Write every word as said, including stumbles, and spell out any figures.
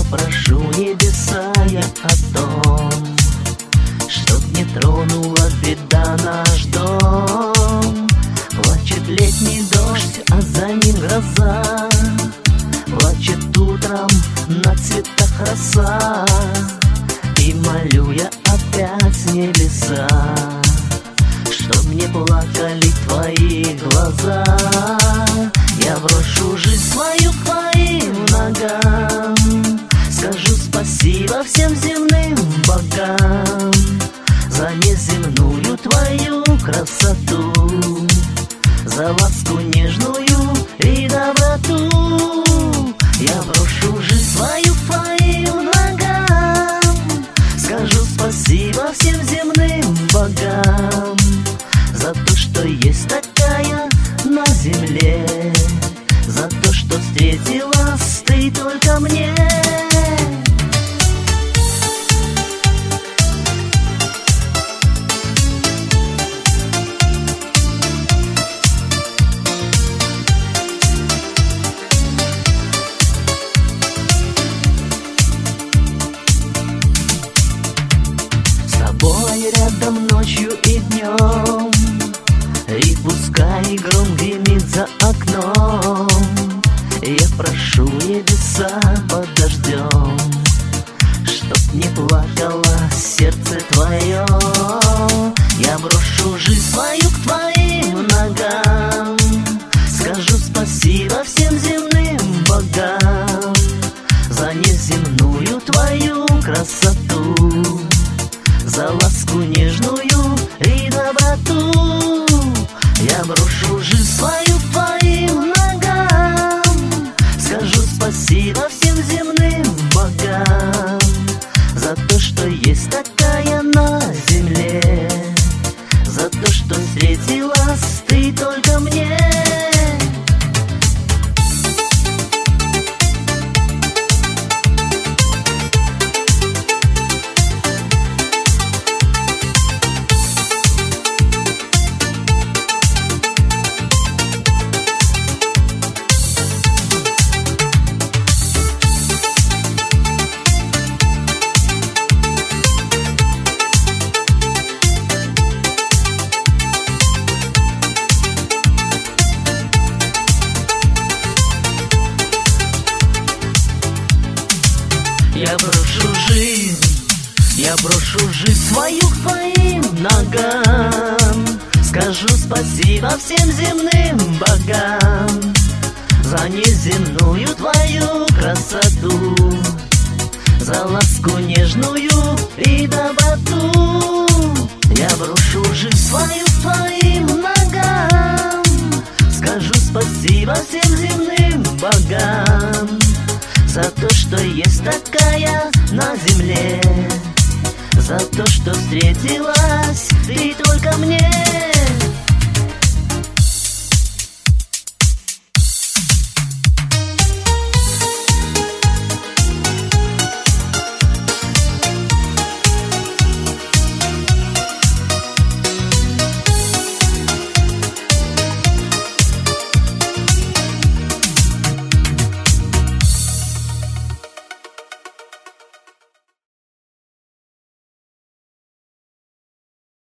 прошу небеса я о том, чтоб не тронула беда наш дом. Плачет летний дождь, а за ним гроза, плачет утром на цветах роса. И молю я опять небеса, чтоб не плакали твои глаза. Я брошу жизнь свою к твоим ногам, скажу спасибо всем земным богам за неземную твою красоту, за ласку нежную и доброту. Я брошу жизнь свою к твоим ногам, скажу спасибо всем земным богам за то, что есть такая на земле, за то, что встретилась ты только мне. С тобой рядом ночью и днем, и пускай гром гремит за окном, я прошу небеса под дождем, чтоб не плакало сердце твое. Я брошу жизнь свою к твоим ногам, скажу спасибо всем земным богам за неземную твою красоту, за ласку нежную и доброту. Я брошу жизнь свою к твоим ногам, скажу спасибо всем земным богам за то, что есть такая на земле, за то, что встретилась ты только мне. Я брошу жизнь, я брошу жизнь свою к твоим ногам, скажу спасибо всем земным богам за неземную твою красоту, за ласку нежную и доброту. Я брошу жизнь свою к твоим ногам, скажу спасибо всем земным богам за то, что есть такая на земле, за то, что встретилась ты только мне.